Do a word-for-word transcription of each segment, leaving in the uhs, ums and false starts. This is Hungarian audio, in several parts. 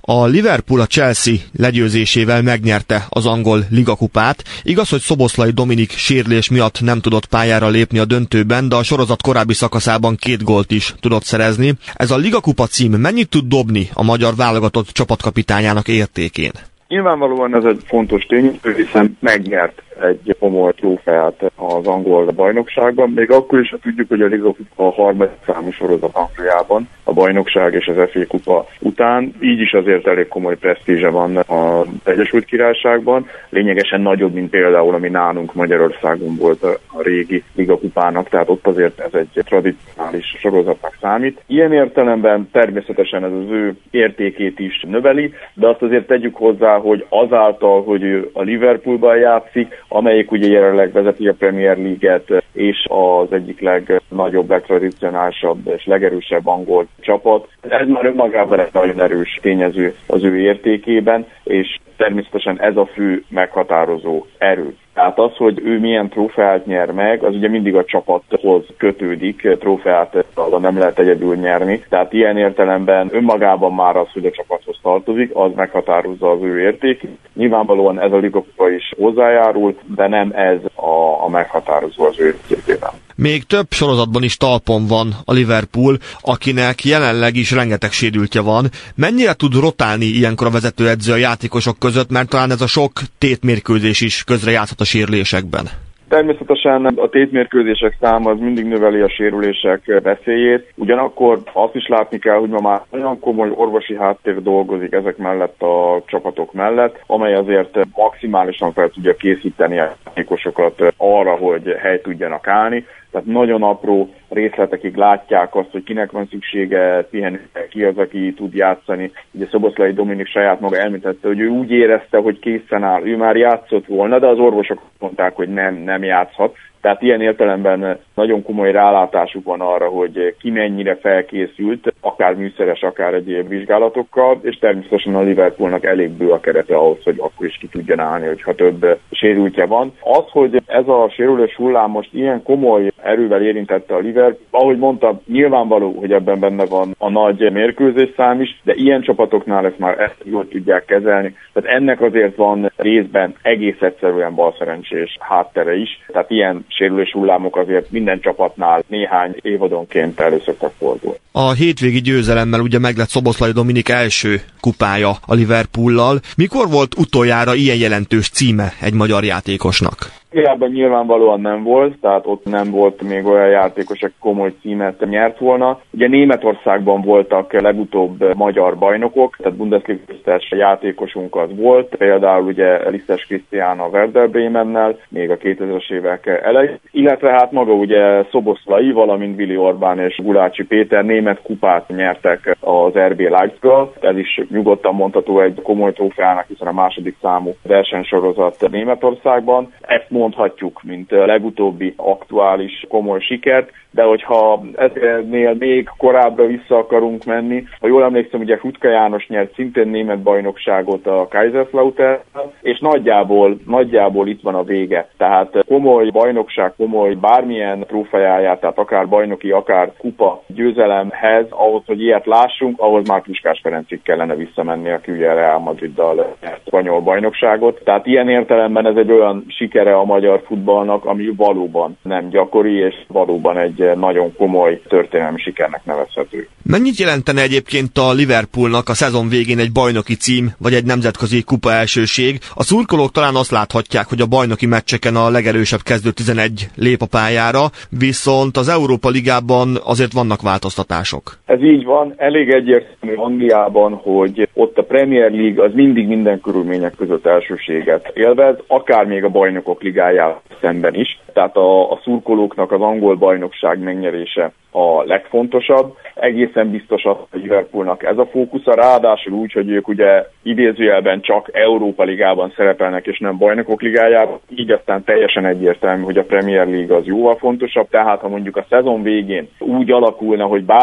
A Liverpool a Chelsea legyőzésével megnyerte az angol ligakupát. Igaz, hogy Szoboszlai Dominik sérülés miatt nem tudott pályára lépni a döntőben, de a sorozat korábbi szakaszában két gólt is tudott szerezni. Ez a ligakupa cím mennyit tud dobni a magyar válogatott csapatkapitányának értékén? Nyilvánvalóan ez egy fontos tény, hiszen megnyert egy komoly trófeát az angol bajnokságban, még akkor is, ha tudjuk, hogy a ligakupa a harmadik számú sorozat Angliában, a bajnokság és az ef á kupa után, így is azért elég komoly presztízse van az Egyesült Királyságban, lényegesen nagyobb, mint például, ami nálunk Magyarországon volt a régi ligakupának, tehát ott azért ez egy tradicionális sorozatnak számít. Ilyen értelemben természetesen ez az ő értékét is növeli, de azt azért tegyük hozzá, hogy azáltal, hogy ő a Liverpoolban játszik, amelyik ugye jelenleg vezeti a Premier League-et, és az egyik legnagyobb, legtradicionálisabb és legerősebb angol csapat. Ez már önmagában egy nagyon erős tényező az ő értékében, és természetesen ez a fő meghatározó erő. Tehát az, hogy ő milyen trófeát nyer meg, az ugye mindig a csapathoz kötődik, trófeát azon nem lehet egyedül nyerni. Tehát ilyen értelemben önmagában már az, hogy a csapathoz tartozik, az meghatározza az ő értékét. Nyilvánvalóan ez a ligakupa is hozzájárul, de nem ez a, a meghatározó az ő értékében. Még több sorozatban is talpon van a Liverpool, akinek jelenleg is rengeteg sérültje van. Mennyire tud rotálni ilyenkor a vezetőedző a játékosok között, mert talán ez a sok tétmérkőzés is közrejátszhat a sérülésekben? Természetesen a tétmérkőzések száma az mindig növeli a sérülések veszélyét, ugyanakkor azt is látni kell, hogy ma már olyan komoly orvosi háttér dolgozik ezek mellett a csapatok mellett, amely azért maximálisan fel tudja készíteni a játékosokat arra, hogy helyt tudjanak állni. Tehát nagyon apró részletekig látják azt, hogy kinek van szüksége pihenni, ki az, aki tud játszani. Ugye Szoboszlai Dominik saját maga elmítette, hogy ő úgy érezte, hogy készen áll. Ő már játszott volna, de az orvosok mondták, hogy nem, nem játszhat. Tehát ilyen értelemben nagyon komoly rálátásuk van arra, hogy ki mennyire felkészült, akár műszeres, akár egyéb vizsgálatokkal, és természetesen a Liverpoolnak elég bő a kerete ahhoz, hogy akkor is ki tudjon állni, hogyha több sérültje van. Az, hogy ez a sérülés hullám most ilyen komoly erővel érintette a Liverpool, ahogy mondtam, nyilvánvaló, hogy ebben benne van a nagy mérkőzésszám is, de ilyen csapatoknál ezt már ezt jól tudják kezelni. Tehát ennek azért van részben egész egyszerűen balszerencsés háttere is, tehát ilyen sérülés hullámok azért minden csapatnál néhány évadonként elő szoktak fordulni. A hétvégi győzelemmel ugye meg lett Szoboszlai Dominik első kupája a Liverpoollal. Mikor volt utoljára ilyen jelentős címe egy magyar játékosnak? Ilyenben nyilvánvalóan nem volt, tehát ott nem volt még olyan játékos, aki komoly címet nyert volna. Ugye Németországban voltak legutóbb magyar bajnokok, tehát Bundesliga-es játékosunk az volt, például ugye Lisztes Krisztián a Werder Bremennel, még a kétezres évek elején, illetve hát maga ugye Szoboszlai, valamint Willi Orbán és Gulácsi Péter német kupát nyertek az er bé Leipzig-gal. Ez is nyugodtan mondható egy komoly trófeának, hiszen a második számú versenysorozat Németországban. Ezt mondhatjuk, mint legutóbbi aktuális komoly sikert, de hogyha eznél még korábbra vissza akarunk menni, ha jól emlékszem, ugye Hutka János nyert szintén német bajnokságot a Kaiserslautern, és nagyjából, nagyjából itt van a vége. Tehát komoly bajnokság, komoly bármilyen trófeáját, tehát akár bajnoki, akár kupa győzelemhez, ahhoz, hogy ilyet lássunk, ahhoz már Puskás Ferencig kellene visszamenni, aki ugye Real Madriddal nyert spanyol bajnokságot. Tehát ilyen értelemben ez egy olyan sikere a magyar futballnak, ami valóban nem gyakori, és valóban egy nagyon komoly történelmi sikernek nevezhető. Mennyit jelentene egyébként a Liverpoolnak a szezon végén egy bajnoki cím, vagy egy nemzetközi kupa elsőség? A szurkolók talán azt láthatják, hogy a bajnoki meccseken a legerősebb kezdő tizenegy lép a pályára, viszont az Európa Ligában azért vannak változtatások. Ez így van, elég egyértelmű Angliában, hogy ott a Premier League az mindig minden körülmények között elsőséget élvez, akár még a bajnokok ligájával szemben is. Tehát a, a szurkolóknak az angol bajnokság megnyerése a legfontosabb. Egészen biztos az, hogy Liverpoolnak ez a fókusza, ráadásul úgy, hogy ők ugye idézőjelben csak Európa Ligában szerepelnek, és nem Bajnokok Ligájában, így aztán teljesen egyértelmű, hogy a Premier League az jóval fontosabb, tehát ha mondjuk a szezon végén úgy alakulna, hogy bár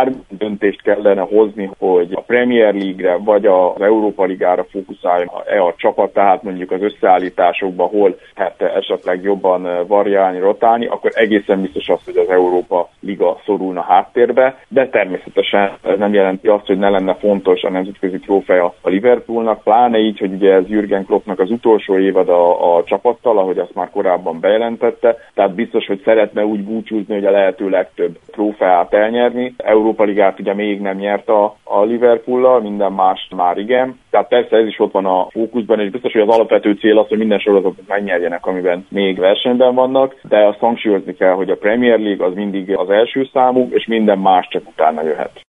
bármi döntést kellene hozni, hogy a Premier League-re vagy az Európa Ligára fókuszáljon-e a csapat, tehát mondjuk az összeállításokban hol hát esetleg jobban variálni, rotálni, akkor egészen biztos az, hogy az Európa Liga szorulna háttérbe, de természetesen ez nem jelenti azt, hogy ne lenne fontos a nemzetközi trófea a Liverpoolnak, pláne így, hogy ugye ez Jürgen Kloppnak az utolsó évad a, a csapattal, ahogy azt már korábban bejelentette, tehát biztos, hogy szeretne úgy búcsúzni, hogy a lehető legtöbb trófeát elnyerni. Európa Ligát ugye még nem nyert a, a Liverpoollal, minden mást már igen. Tehát persze ez is ott van a fókuszban, és biztos, hogy az alapvető cél az, hogy minden sorozatot megnyerjenek, amiben még versenyben vannak, de azt hangsúlyozni kell, hogy a Premier League az mindig az első számú, és minden más csak utána jöhet.